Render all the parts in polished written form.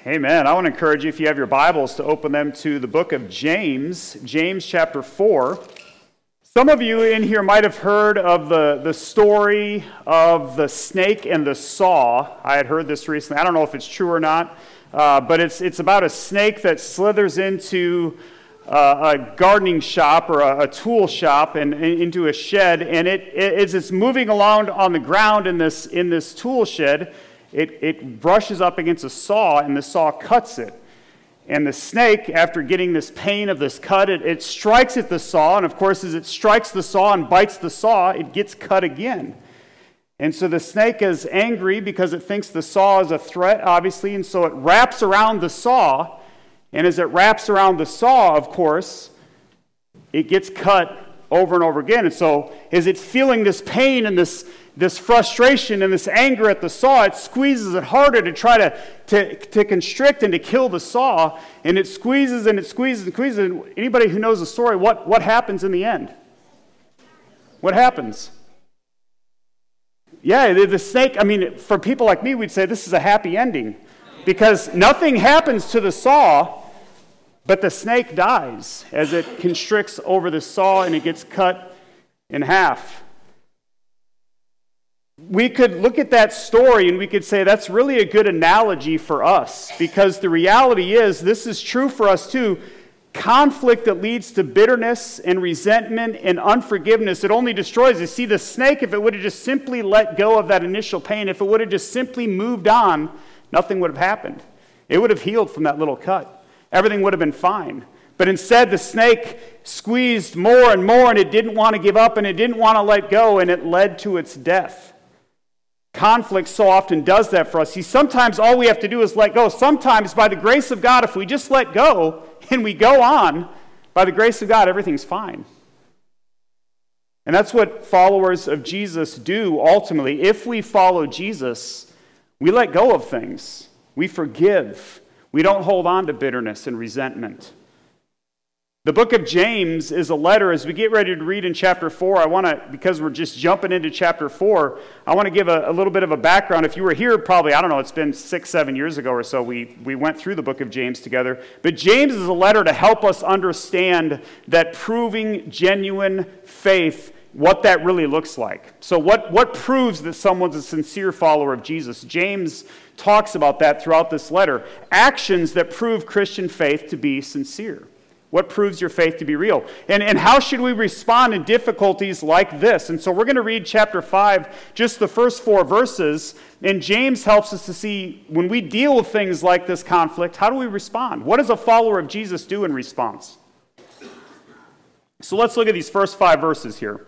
Amen. I want to encourage you, if you have your Bibles, to open them to the book of James, James chapter 4. Some of you in here might have heard of the story of the snake and the saw. I had heard this recently. I don't know if it's true or not, but it's about a snake that slithers into a gardening shop or a tool shop and into a shed, and it's moving along on the ground in this tool shed. It brushes up against a saw, and the saw cuts it. And the snake, after getting this pain of this cut, it strikes at the saw, and of course, as it strikes the saw and bites the saw, it gets cut again. And so the snake is angry because it thinks the saw is a threat, obviously, and so it wraps around the saw, and as it wraps around the saw, of course, it gets cut over and over again. And so as it's feeling this pain and this frustration and this anger at the saw, it squeezes it harder to try to constrict and to kill the saw, and it squeezes and it squeezes and squeezes. And anybody who knows the story, what happens in the end? What happens? Yeah, the snake, for people like me, we'd say this is a happy ending, because nothing happens to the saw, but the snake dies as it constricts over the saw and it gets cut in half. We could look at that story and we could say that's really a good analogy for us, because the reality is, this is true for us too. Conflict that leads to bitterness and resentment and unforgiveness, it only destroys. You see, the snake, if it would have just simply let go of that initial pain, if it would have just simply moved on, nothing would have happened. It would have healed from that little cut. Everything would have been fine. But instead, the snake squeezed more and more, and it didn't want to give up, and it didn't want to let go, and it led to its death. Conflict so often does that for us. See, sometimes all we have to do is let go. Sometimes, by the grace of God, if we just let go and we go on, by the grace of God, everything's fine. And that's what followers of Jesus do ultimately. If we follow Jesus, we let go of things. We forgive. We don't hold on to bitterness and resentment. The book of James is a letter. As we get ready to read in chapter 4, because we're just jumping into chapter 4, I want to give a little bit of a background. If you were here probably, it's been 6-7 years ago or so, we went through the book of James together. But James is a letter to help us understand that proving genuine faith, what that really looks like. So what proves that someone's a sincere follower of Jesus? James talks about that throughout this letter. Actions that prove Christian faith to be sincere. What proves your faith to be real? And how should we respond in difficulties like this? And so we're going to read chapter 5, just the first 4 verses, and James helps us to see, when we deal with things like this conflict, how do we respond? What does a follower of Jesus do in response? So let's look at these first 5 verses here.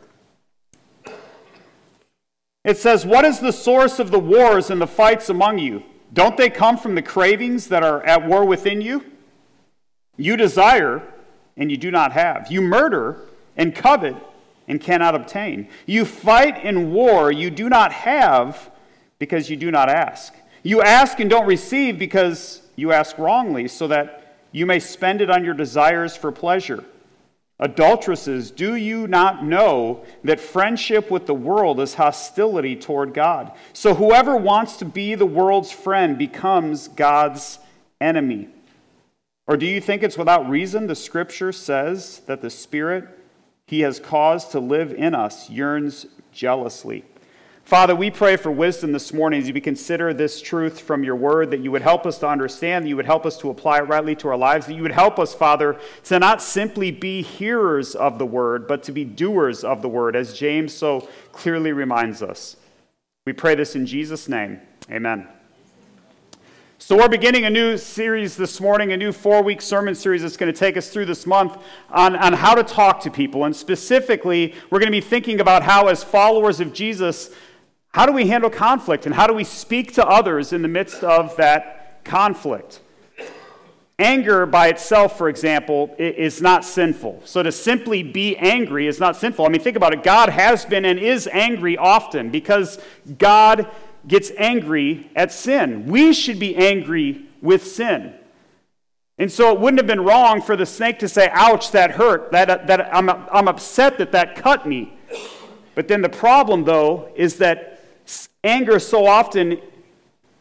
It says, "What is the source of the wars and the fights among you? Don't they come from the cravings that are at war within you? You desire, and you do not have. You murder and covet and cannot obtain. You fight in war you do not have because you do not ask. You ask and don't receive because you ask wrongly, so that you may spend it on your desires for pleasure. Adulteresses, do you not know that friendship with the world is hostility toward God? So whoever wants to be the world's friend becomes God's enemy. Or do you think it's without reason the Scripture says that the Spirit He has caused to live in us yearns jealously?" Father, we pray for wisdom this morning as we consider this truth from your word, that you would help us to understand, that you would help us to apply it rightly to our lives, that you would help us, Father, to not simply be hearers of the word, but to be doers of the word, as James so clearly reminds us. We pray this in Jesus' name. Amen. So we're beginning a new series this morning, a new 4-week sermon series that's going to take us through this month on how to talk to people. And specifically, we're going to be thinking about how, as followers of Jesus, how do we handle conflict and how do we speak to others in the midst of that conflict? Anger by itself, for example, is not sinful. So to simply be angry is not sinful. Think about it. God has been and is angry often because God gets angry at sin. We should be angry with sin. And so it wouldn't have been wrong for the snake to say, "Ouch, that hurt. That I'm upset that cut me." But then the problem, though, is that anger so often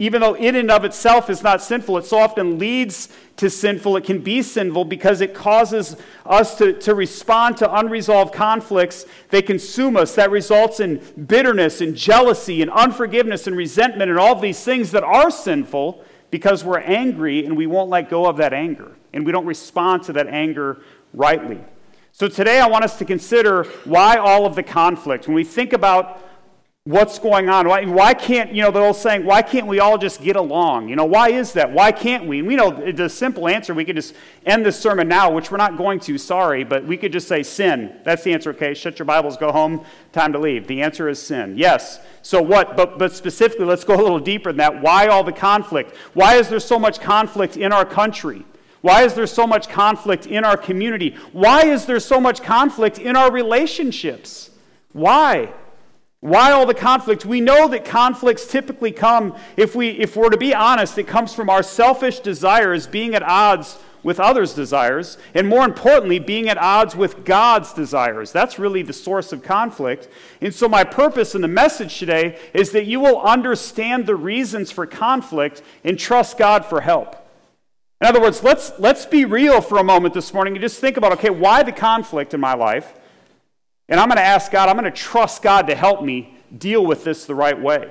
Even though it in and of itself is not sinful, it so often leads to sinful. It can be sinful because it causes us to respond to unresolved conflicts. They consume us. That results in bitterness and jealousy and unforgiveness and resentment and all of these things that are sinful because we're angry and we won't let go of that anger. And we don't respond to that anger rightly. So today I want us to consider why all of the conflict. When we think about what's going on, why can't, the old saying, why can't we all just get along? Why is that? Why can't we? And we know the simple answer, we could just end this sermon now, which we're not going to, sorry, but we could just say sin. That's the answer, okay? Shut your Bibles, go home, time to leave. The answer is sin. Yes. So what? But specifically, let's go a little deeper than that. Why all the conflict? Why is there so much conflict in our country? Why is there so much conflict in our community? Why is there so much conflict in our relationships? Why? Why all the conflict? We know that conflicts typically come, if we're to be honest, it comes from our selfish desires being at odds with others' desires, and more importantly, being at odds with God's desires. That's really the source of conflict. And so my purpose in the message today is that you will understand the reasons for conflict and trust God for help. In other words, let's be real for a moment this morning and just think about, okay, why the conflict in my life? And I'm going to ask God, I'm going to trust God to help me deal with this the right way.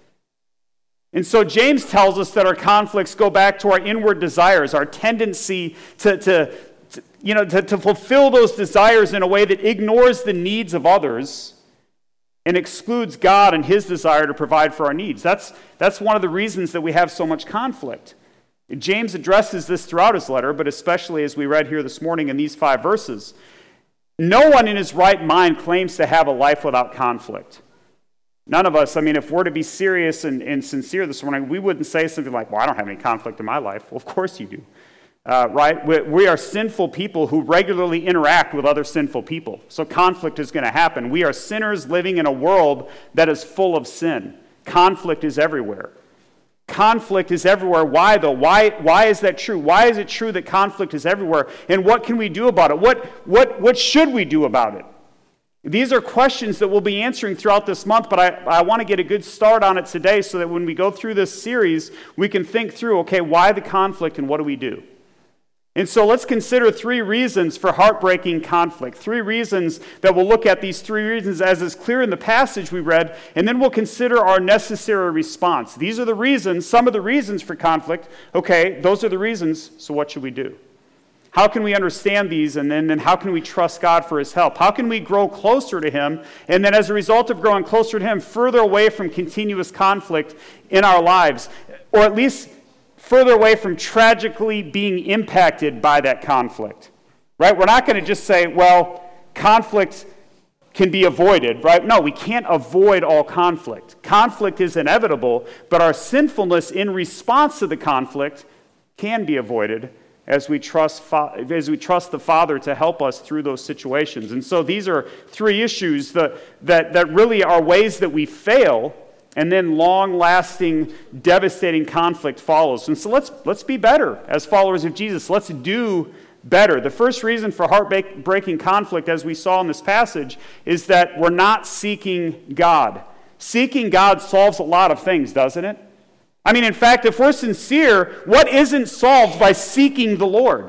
And so James tells us that our conflicts go back to our inward desires, our tendency to fulfill those desires in a way that ignores the needs of others and excludes God and his desire to provide for our needs. That's one of the reasons that we have so much conflict. James addresses this throughout his letter, but especially as we read here this morning in these 5 verses. No one in his right mind claims to have a life without conflict. None of us, if we're to be serious and sincere this morning, we wouldn't say something like, well, I don't have any conflict in my life. Well, of course you do. Right? We are sinful people who regularly interact with other sinful people. So conflict is going to happen. We are sinners living in a world that is full of sin. Conflict is everywhere. Conflict is everywhere. Why, though? Why is that true? Why is it true that conflict is everywhere? And what can we do about it? What should we do about it? These are questions that we'll be answering throughout this month, but I want to get a good start on it today so that when we go through this series, we can think through, okay, why the conflict and what do we do? And so let's consider 3 reasons for heartbreaking conflict. 3 reasons that we'll look at these 3 reasons as is clear in the passage we read, and then we'll consider our necessary response. These are the reasons, some of the reasons for conflict. Okay, those are the reasons, so what should we do? How can we understand these, and then how can we trust God for his help? How can we grow closer to him, and then as a result of growing closer to him, further away from continuous conflict in our lives, or at least further away from tragically being impacted by that conflict, right? We're not going to just say, well, conflict can be avoided, right? No, we can't avoid all conflict. Conflict is inevitable, but our sinfulness in response to the conflict can be avoided as we trust the Father to help us through those situations. And so these are 3 issues that really are ways that we fail, and then long-lasting, devastating conflict follows. And so let's be better as followers of Jesus. Let's do better. The first reason for heartbreaking conflict, as we saw in this passage, is that we're not seeking God. Seeking God solves a lot of things, doesn't it? In fact, if we're sincere, what isn't solved by seeking the Lord?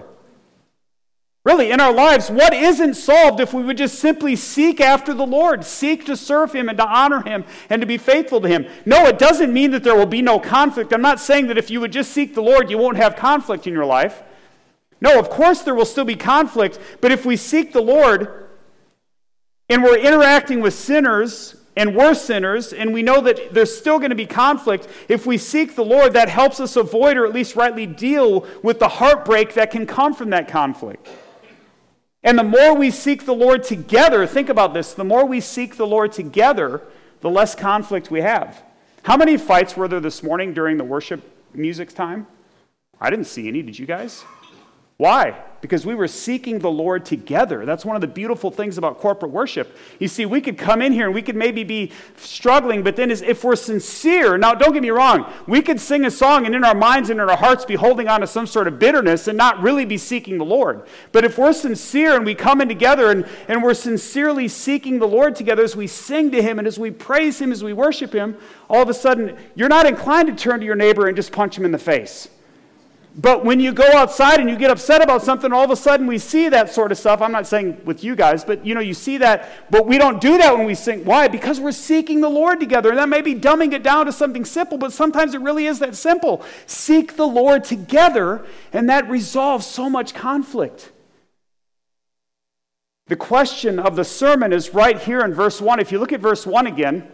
Really, in our lives, what isn't solved if we would just simply seek after the Lord, seek to serve him and to honor him and to be faithful to him? No, it doesn't mean that there will be no conflict. I'm not saying that if you would just seek the Lord, you won't have conflict in your life. No, of course there will still be conflict, but if we seek the Lord and we're interacting with sinners, and we're sinners, and we know that there's still going to be conflict, if we seek the Lord, that helps us avoid or at least rightly deal with the heartbreak that can come from that conflict. And the more we seek the Lord together, think about this, the more we seek the Lord together, the less conflict we have. How many fights were there this morning during the worship music time? I didn't see any. Did you guys? Why? Because we were seeking the Lord together. That's one of the beautiful things about corporate worship. You see, we could come in here and we could maybe be struggling, but then if we're sincere, now don't get me wrong, we could sing a song and in our minds and in our hearts be holding on to some sort of bitterness and not really be seeking the Lord. But if we're sincere and we come in together and we're sincerely seeking the Lord together as we sing to Him and as we praise Him, as we worship Him, all of a sudden you're not inclined to turn to your neighbor and just punch him in the face. But when you go outside and you get upset about something, all of a sudden we see that sort of stuff. I'm not saying with you guys, but you see that. But we don't do that when we sing. Why? Because we're seeking the Lord together. And that may be dumbing it down to something simple, but sometimes it really is that simple. Seek the Lord together, and that resolves so much conflict. The question of the sermon is right here in verse 1. If you look at verse 1 again,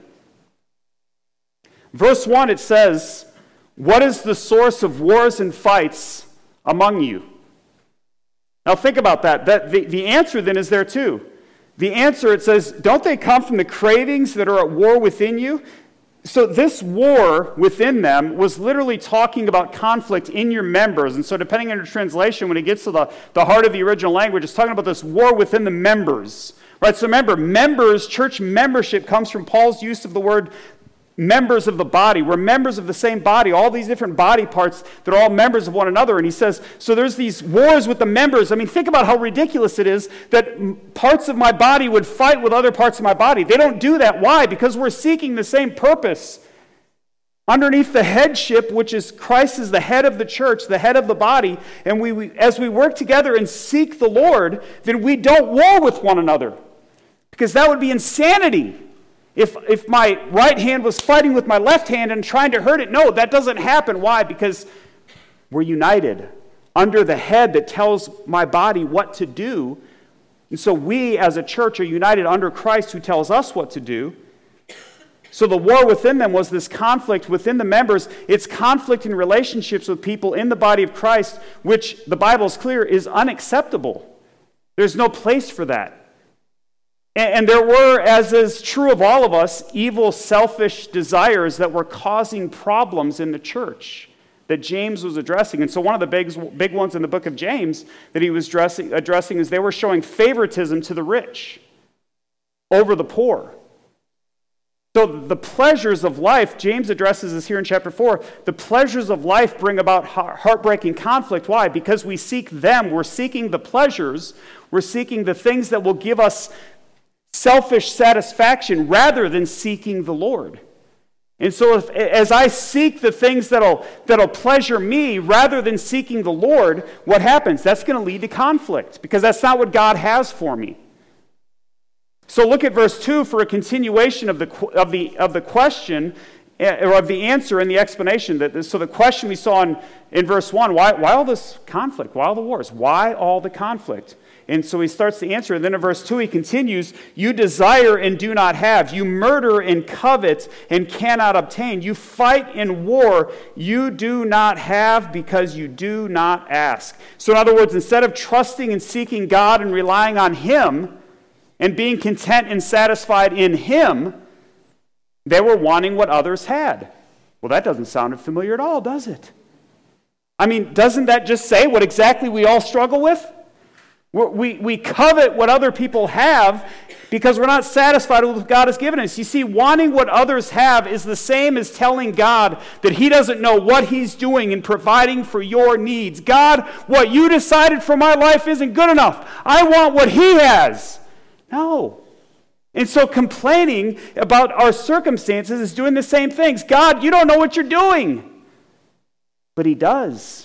verse 1 it says, "What is the source of wars and fights among you?" Now think about that. The answer then is there too. The answer, it says, don't they come from the cravings that are at war within you? So this war within them was literally talking about conflict in your members. And so depending on your translation, when it gets to the heart of the original language, it's talking about this war within the members. Right? So remember, members, church membership comes from Paul's use of the word members of the body. We're members of the same body, all these different body parts that are all members of one another. And he says, so there's these wars with the members. I mean, think about how ridiculous it is that parts of my body would fight with other parts of my body. They don't do that. Why? Because we're seeking the same purpose. Underneath the headship, which is Christ is the head of the church, the head of the body, and we as we work together and seek the Lord, then we don't war with one another. Because that would be insanity. If my right hand was fighting with my left hand and trying to hurt it, no, that doesn't happen. Why? Because we're united under the head that tells my body what to do. And so we as a church are united under Christ who tells us what to do. So the war within them was this conflict within the members. It's conflict in relationships with people in the body of Christ, which the Bible is clear is unacceptable. There's no place for that. And there were, as is true of all of us, evil, selfish desires that were causing problems in the church that James was addressing. And so one of the big ones in the book of James that he was addressing is they were showing favoritism to the rich over the poor. So the pleasures of life, James addresses this here in chapter 4, the pleasures of life bring about heartbreaking conflict. Why? Because we seek them. We're seeking the pleasures. We're seeking the things that will give us selfish satisfaction rather than seeking the Lord. And so as I seek the things that'll pleasure me rather than seeking the Lord, what happens? That's going to lead to conflict because that's not what God has for me. So look at verse 2 for a continuation of the question or of the answer and the explanation. So the question we saw in verse 1, why all this conflict? Why all the wars? Why all the conflict? And so he starts to answer. And then in verse 2 he continues, you desire and do not have. You murder and covet and cannot obtain. You fight in war. You do not have because you do not ask. So in other words, instead of trusting and seeking God and relying on Him and being content and satisfied in Him, they were wanting what others had. Well, that doesn't sound familiar at all, does it? I mean, doesn't that just say what exactly we all struggle with? We covet what other people have because we're not satisfied with what God has given us. You see, wanting what others have is the same as telling God that He doesn't know what He's doing in providing for your needs. God, what you decided for my life isn't good enough. I want what He has. No. And so complaining about our circumstances is doing the same things. God, you don't know what you're doing. But He does.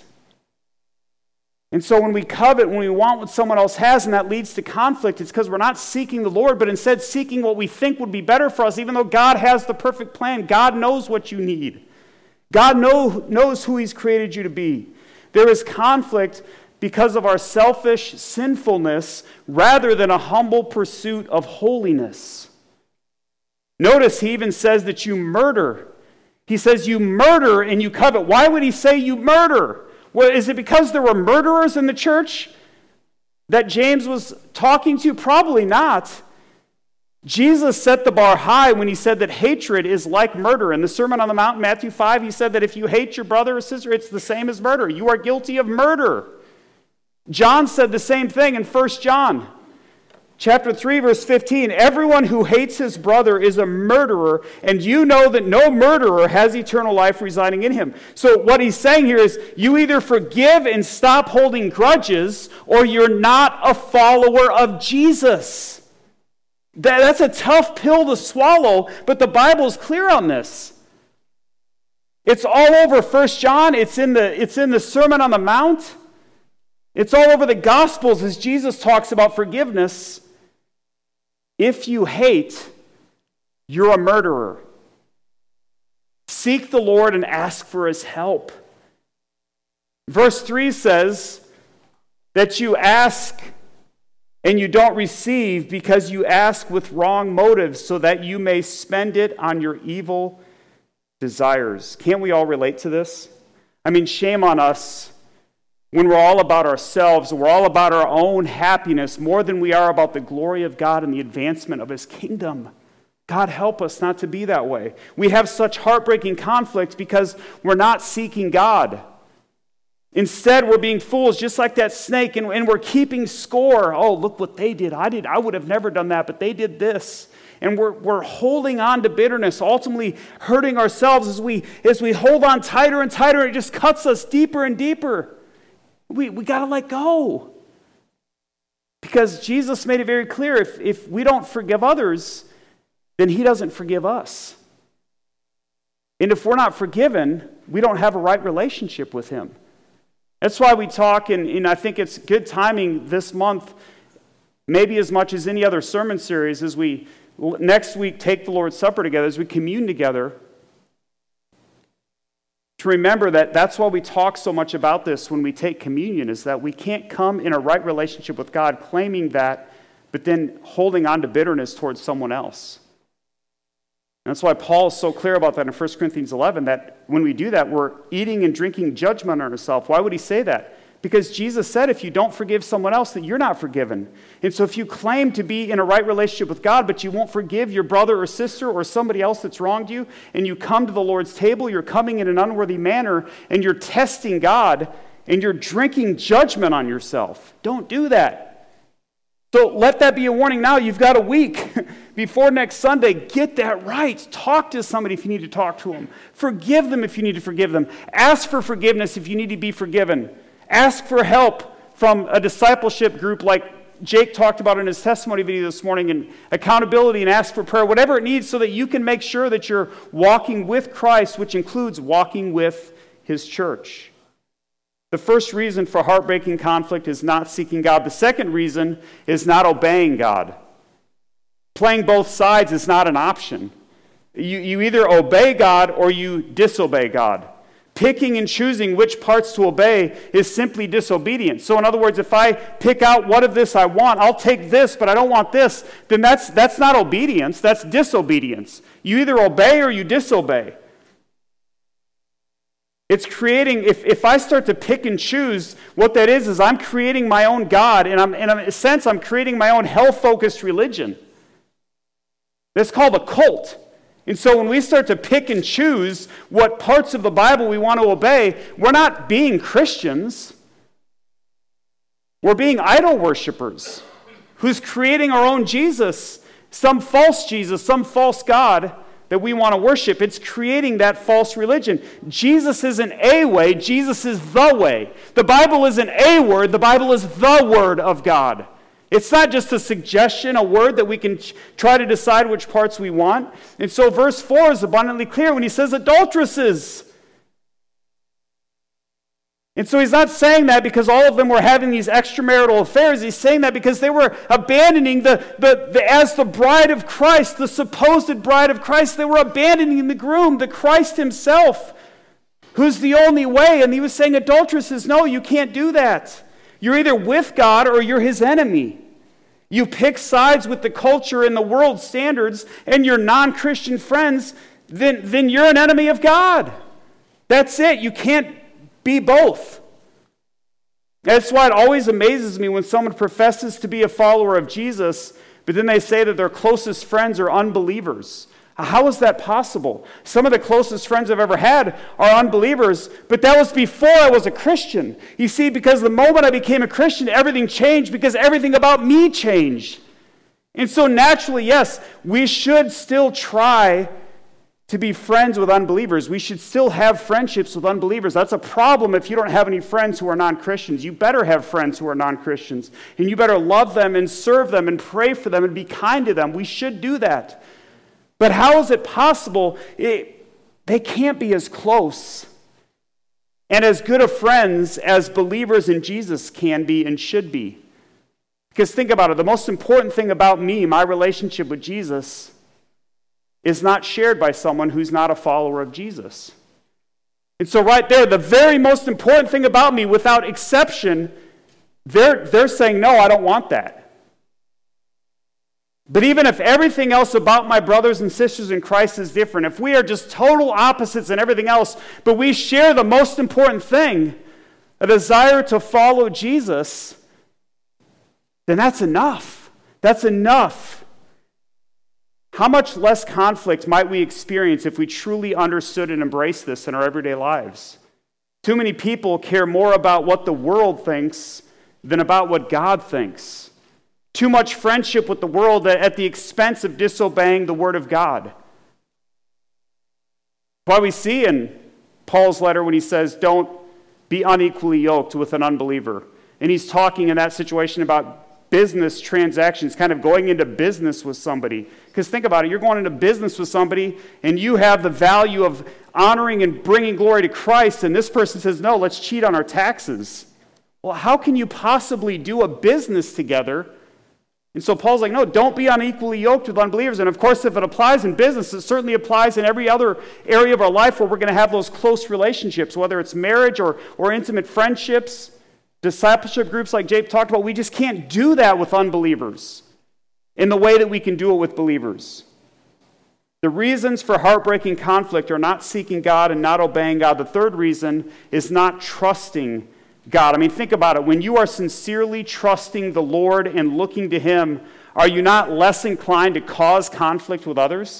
And so when we covet, when we want what someone else has, and that leads to conflict, it's because we're not seeking the Lord, but instead seeking what we think would be better for us, even though God has the perfect plan. God knows what you need. God knows who He's created you to be. There is conflict because of our selfish sinfulness rather than a humble pursuit of holiness. Notice he even says that you murder. He says you murder and you covet. Why would he say you murder? Well, is it because there were murderers in the church that James was talking to? Probably not. Jesus set the bar high when he said that hatred is like murder. In the Sermon on the Mount, Matthew 5, he said that if you hate your brother or sister, it's the same as murder. You are guilty of murder. John said the same thing in 1 John. Chapter 3, verse 15, everyone who hates his brother is a murderer, and you know that no murderer has eternal life residing in him. So what he's saying here is you either forgive and stop holding grudges, or you're not a follower of Jesus. That's a tough pill to swallow, but the Bible's clear on this. It's all over 1 John. It's in the Sermon on the Mount. It's all over the Gospels as Jesus talks about forgiveness. If you hate, you're a murderer. Seek the Lord and ask for his help. Verse 3 says that you ask and you don't receive because you ask with wrong motives so that you may spend it on your evil desires. Can't we all relate to this? I mean, shame on us when we're all about ourselves, we're all about our own happiness more than we are about the glory of God and the advancement of his kingdom. God help us not to be that way. We have such heartbreaking conflicts because we're not seeking God. Instead, we're being fools just like that snake, and we're keeping score. Oh, look what they did. I would have never done that, but they did this. And we're holding on to bitterness, ultimately hurting ourselves as we hold on tighter and tighter. It just cuts us deeper and deeper. We got to let go. Because Jesus made it very clear, if we don't forgive others, then he doesn't forgive us. And if we're not forgiven, we don't have a right relationship with him. That's why we talk, and I think it's good timing this month, maybe as much as any other sermon series, as we next week take the Lord's Supper together, as we commune together, to remember that that's why we talk so much about this when we take communion, is that we can't come in a right relationship with God claiming that, but then holding on to bitterness towards someone else. And that's why Paul is so clear about that in 1 Corinthians 11, that when we do that, we're eating and drinking judgment on ourselves. Why would he say that? Because Jesus said if you don't forgive someone else, that you're not forgiven. And so if you claim to be in a right relationship with God, but you won't forgive your brother or sister or somebody else that's wronged you, and you come to the Lord's table, you're coming in an unworthy manner, and you're testing God, and you're drinking judgment on yourself. Don't do that. So let that be a warning now. You've got a week before next Sunday. Get that right. Talk to somebody if you need to talk to them. Forgive them if you need to forgive them. Ask for forgiveness if you need to be forgiven. Ask for help from a discipleship group like Jake talked about in his testimony video this morning, and accountability, and ask for prayer, whatever it needs, so that you can make sure that you're walking with Christ, which includes walking with his church. The first reason for heartbreaking conflict is not seeking God. The second reason is not obeying God. Playing both sides is not an option. You either obey God or you disobey God. Picking and choosing which parts to obey is simply disobedience. So in other words, if I pick out what of this I want, I'll take this, but I don't want this, then that's not obedience, that's disobedience. You either obey or you disobey. It's creating, if I start to pick and choose, what that is I'm creating my own God, and in a sense, I'm creating my own hell-focused religion. That's called a cult. And so when we start to pick and choose what parts of the Bible we want to obey, we're not being Christians. We're being idol worshipers who's creating our own Jesus, some false God that we want to worship. It's creating that false religion. Jesus isn't a way, Jesus is the way. The Bible isn't a word, the Bible is the Word of God. It's not just a suggestion, a word that we can try to decide which parts we want. And so verse 4 is abundantly clear when he says adulteresses. And so he's not saying that because all of them were having these extramarital affairs. He's saying that because they were abandoning as the bride of Christ, the supposed bride of Christ, they were abandoning the groom, the Christ himself, who's the only way. And he was saying, adulteresses, no, you can't do that. You're either with God or you're his enemy. You pick sides with the culture and the world standards and your non-Christian friends, then you're an enemy of God. That's it. You can't be both. That's why it always amazes me when someone professes to be a follower of Jesus, but then they say that their closest friends are unbelievers. How is that possible? Some of the closest friends I've ever had are unbelievers, but that was before I was a Christian. You see, because the moment I became a Christian, everything changed because everything about me changed. And so naturally, yes, we should still try to be friends with unbelievers. We should still have friendships with unbelievers. That's a problem if you don't have any friends who are non-Christians. You better have friends who are non-Christians. And you better love them and serve them and pray for them and be kind to them. We should do that. But how is it possible? They can't be as close and as good of friends as believers in Jesus can be and should be. Because think about it, the most important thing about me, my relationship with Jesus, is not shared by someone who's not a follower of Jesus. And so right there, the very most important thing about me, without exception, they're saying, no, I don't want that. But even if everything else about my brothers and sisters in Christ is different, if we are just total opposites in everything else, but we share the most important thing, a desire to follow Jesus, then that's enough. That's enough. How much less conflict might we experience if we truly understood and embraced this in our everyday lives? Too many people care more about what the world thinks than about what God thinks. Too much friendship with the world at the expense of disobeying the Word of God. Why we see in Paul's letter when he says, don't be unequally yoked with an unbeliever. And he's talking in that situation about business transactions, kind of going into business with somebody. Because think about it, you're going into business with somebody and you have the value of honoring and bringing glory to Christ, and this person says, no, let's cheat on our taxes. Well, how can you possibly do a business together? And so Paul's like, no, don't be unequally yoked with unbelievers. And of course, if it applies in business, it certainly applies in every other area of our life where we're going to have those close relationships, whether it's marriage or intimate friendships, discipleship groups like Jake talked about. We just can't do that with unbelievers in the way that we can do it with believers. The reasons for heartbreaking conflict are not seeking God and not obeying God. The third reason is not trusting God. I mean, think about it. When you are sincerely trusting the Lord and looking to Him, are you not less inclined to cause conflict with others?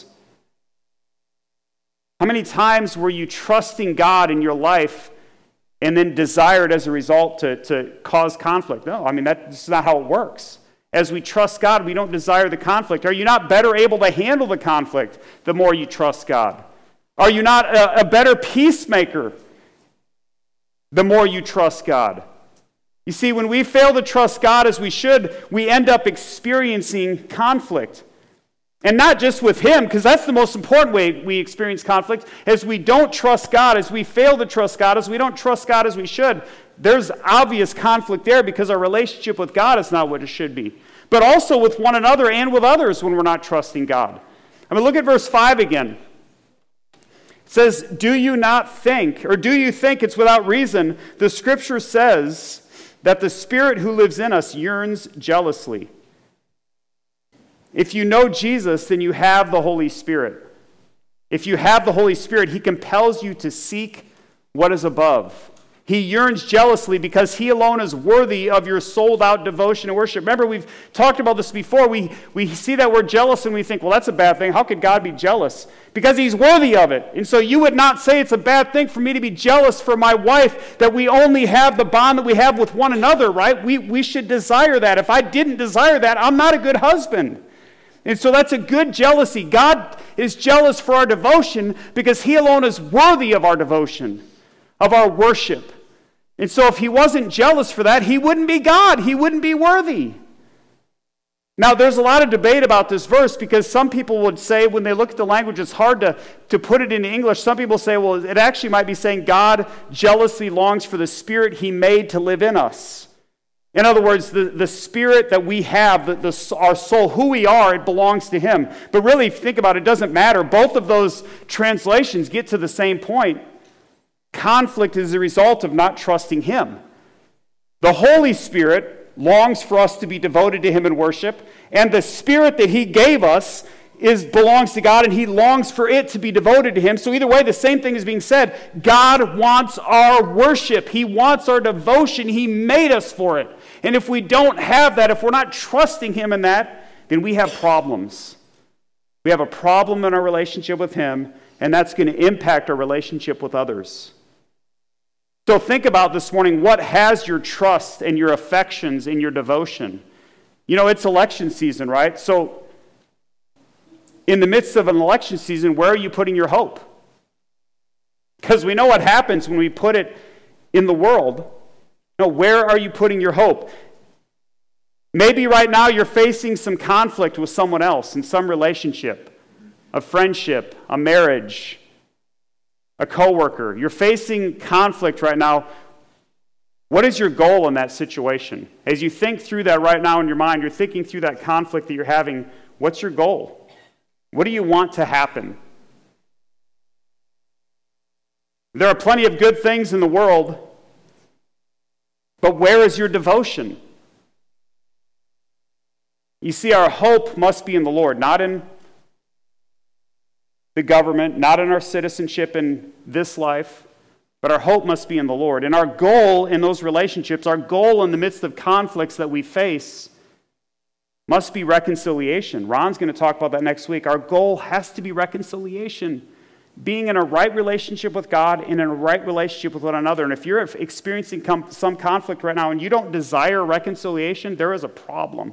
How many times were you trusting God in your life and then desired as a result to cause conflict? No, I mean, that's not how it works. As we trust God, we don't desire the conflict. Are you not better able to handle the conflict the more you trust God? Are you not a better peacemaker the more you trust God? You see, when we fail to trust God as we should, we end up experiencing conflict. And not just with Him, because that's the most important way we experience conflict. As we don't trust God, as we fail to trust God, as we don't trust God as we should, there's obvious conflict there because our relationship with God is not what it should be. But also with one another and with others when we're not trusting God. I mean, look at verse 5 again. It says, do you think it's without reason? The Scripture says that the Spirit who lives in us yearns jealously. If you know Jesus, then you have the Holy Spirit. If you have the Holy Spirit, He compels you to seek what is above. He yearns jealously because He alone is worthy of your sold-out devotion and worship. Remember, we've talked about this before. We see that word jealous and we think, well, that's a bad thing. How could God be jealous? Because He's worthy of it. And so you would not say it's a bad thing for me to be jealous for my wife, that we only have the bond that we have with one another, right? We should desire that. If I didn't desire that, I'm not a good husband. And so that's a good jealousy. God is jealous for our devotion because He alone is worthy of our devotion, of our worship. And so if He wasn't jealous for that, He wouldn't be God. He wouldn't be worthy. Now, there's a lot of debate about this verse because some people would say, when they look at the language, it's hard to put it into English. Some people say, well, it actually might be saying God jealously longs for the Spirit He made to live in us. In other words, the Spirit that we have, our soul, who we are, it belongs to Him. But really, if you think about it, it doesn't matter. Both of those translations get to the same point. Conflict is a result of not trusting Him. The Holy Spirit longs for us to be devoted to Him in worship, and the Spirit that He gave us belongs to God, and He longs for it to be devoted to Him. So either way, the same thing is being said. God wants our worship. He wants our devotion. He made us for it. And if we don't have that, if we're not trusting Him in that, then we have problems. We have a problem in our relationship with him, and that's going to impact our relationship with others. So think about this morning, what has your trust and your affections and your devotion? You know, it's election season, right? So in the midst of an election season, where are you putting your hope? Because we know what happens when we put it in the world. You know, where are you putting your hope? Maybe right now you're facing some conflict with someone else in some relationship, a friendship, a marriage, a coworker. You're facing conflict right now. What is your goal in that situation? As you think through that right now in your mind, you're thinking through that conflict that you're having, what's your goal? What do you want to happen? There are plenty of good things in the world, but where is your devotion? You see, our hope must be in the Lord, not in the government, not in our citizenship in this life, but our hope must be in the Lord. And our goal in those relationships, our goal in the midst of conflicts that we face, must be reconciliation. Ron's going to talk about that next week. Our goal has to be reconciliation, being in a right relationship with God and in a right relationship with one another. And if you're experiencing some conflict right now and you don't desire reconciliation, there is a problem.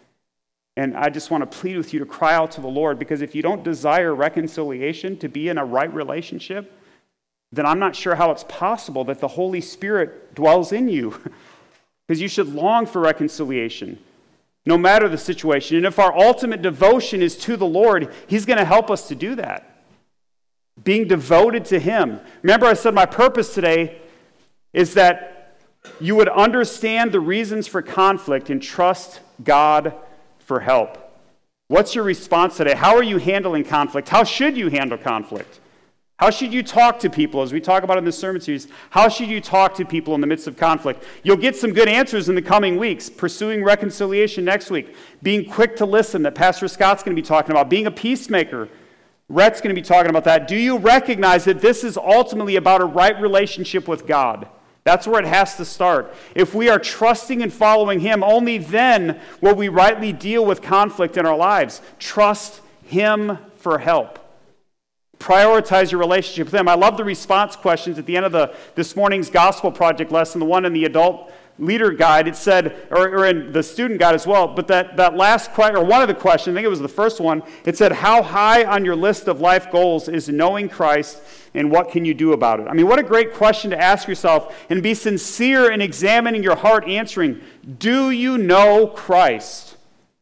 And I just want to plead with you to cry out to the Lord, because if you don't desire reconciliation, to be in a right relationship, then I'm not sure how it's possible that the Holy Spirit dwells in you. Because you should long for reconciliation, no matter the situation. And if our ultimate devotion is to the Lord, he's going to help us to do that. Being devoted to him. Remember, I said my purpose today is that you would understand the reasons for conflict and trust God for help. What's your response today? How are you handling conflict? How should you handle conflict? How should you talk to people, as we talk about in this sermon series? How should you talk to people in the midst of conflict? You'll get some good answers in the coming weeks. Pursuing reconciliation next week. Being quick to listen, that Pastor Scott's going to be talking about. Being a peacemaker. Rhett's going to be talking about that. Do you recognize that this is ultimately about a right relationship with God? That's where it has to start. If we are trusting and following him, only then will we rightly deal with conflict in our lives. Trust him for help. Prioritize your relationship with him. I love the response questions at the end of this morning's Gospel Project lesson, the one in the adult leader guide. It said, or in the student guide as well, but that last question, or one of the questions, I think it was the first one, it said, how high on your list of life goals is knowing Christ, and what can you do about it? I mean, what a great question to ask yourself, and be sincere in examining your heart, answering, do you know Christ?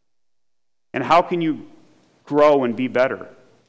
And how can you grow and be better?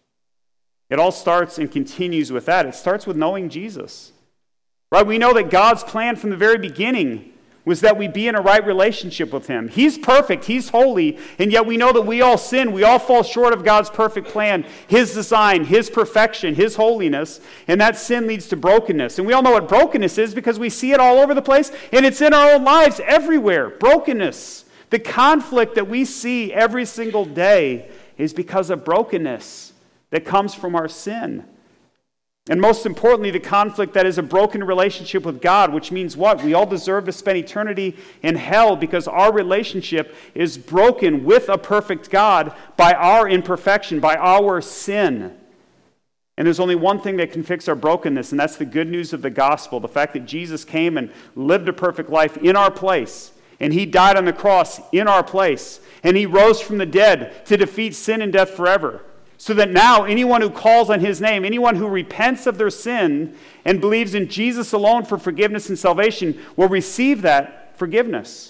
It all starts and continues with that. It starts with knowing Jesus. Right? We know that God's plan from the very beginning was that we be in a right relationship with him. He's perfect, he's holy, and yet we know that we all sin, we all fall short of God's perfect plan, his design, his perfection, his holiness, and that sin leads to brokenness. And we all know what brokenness is because we see it all over the place, and it's in our own lives everywhere. Brokenness. The conflict that we see every single day is because of brokenness that comes from our sin. And most importantly, the conflict that is a broken relationship with God, which means what? We all deserve to spend eternity in hell because our relationship is broken with a perfect God by our imperfection, by our sin. And there's only one thing that can fix our brokenness, and that's the good news of the gospel, the fact that Jesus came and lived a perfect life in our place, and he died on the cross in our place, and he rose from the dead to defeat sin and death forever. So that now anyone who calls on his name, anyone who repents of their sin and believes in Jesus alone for forgiveness and salvation will receive that forgiveness.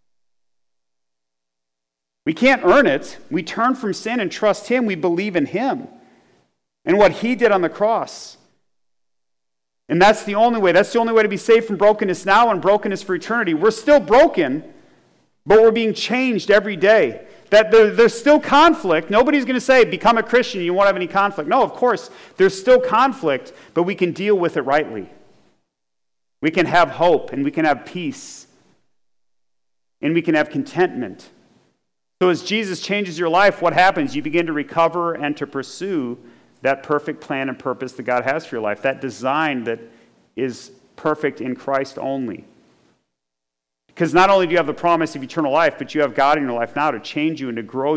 We can't earn it. We turn from sin and trust him. We believe in him and what he did on the cross. And that's the only way. That's the only way to be saved from brokenness now and brokenness for eternity. We're still broken, but we're being changed every day. That there's still conflict. Nobody's going to say, become a Christian, you won't have any conflict. No, of course, there's still conflict, but we can deal with it rightly. We can have hope, and we can have peace, and we can have contentment. So as Jesus changes your life, what happens? You begin to recover and to pursue that perfect plan and purpose that God has for your life, that design that is perfect in Christ only. Because not only do you have the promise of eternal life, but you have God in your life now to change you and to grow you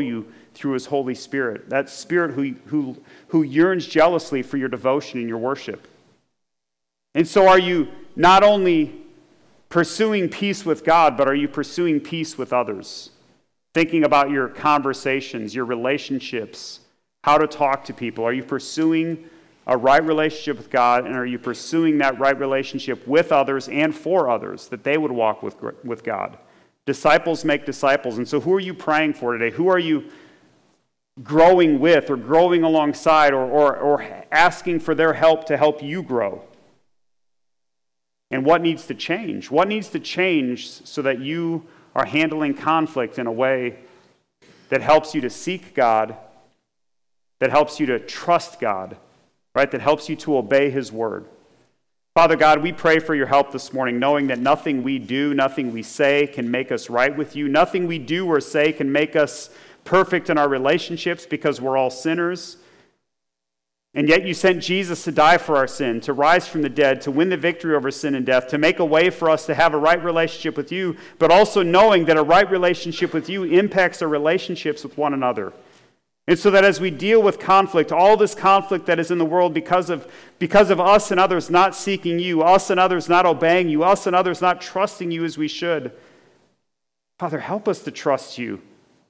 through his Holy Spirit, that Spirit who yearns jealously for your devotion and your worship. And so are you not only pursuing peace with God, but are you pursuing peace with others? Thinking about your conversations, your relationships, how to talk to people. Are you pursuing a right relationship with God, and are you pursuing that right relationship with others and for others, that they would walk with God? Disciples make disciples. And so who are you praying for today? Who are you growing with or growing alongside or asking for their help to help you grow? And what needs to change? What needs to change so that you are handling conflict in a way that helps you to seek God, that helps you to trust God, right? That helps you to obey his word. Father God, we pray for your help this morning, knowing that nothing we do, nothing we say can make us right with you. Nothing we do or say can make us perfect in our relationships because we're all sinners. And yet you sent Jesus to die for our sin, to rise from the dead, to win the victory over sin and death, to make a way for us to have a right relationship with you, but also knowing that a right relationship with you impacts our relationships with one another. And so that as we deal with conflict, all this conflict that is in the world because of us and others not seeking you, us and others not obeying you, us and others not trusting you as we should, Father, help us to trust you.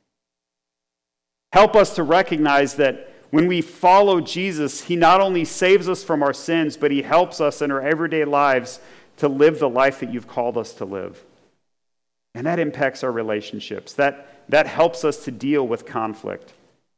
Help us to recognize that when we follow Jesus, he not only saves us from our sins, but he helps us in our everyday lives to live the life that you've called us to live. And that impacts our relationships. That helps us to deal with conflict.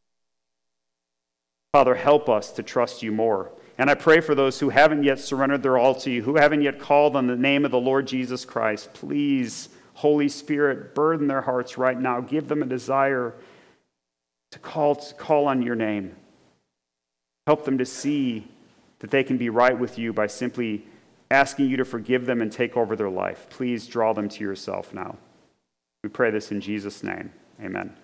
Father, help us to trust you more. And I pray for those who haven't yet surrendered their all to you, who haven't yet called on the name of the Lord Jesus Christ. Please, Holy Spirit, burden their hearts right now. Give them a desire to call on your name. Help them to see that they can be right with you by simply asking you to forgive them and take over their life. Please draw them to yourself now. We pray this in Jesus' name. Amen.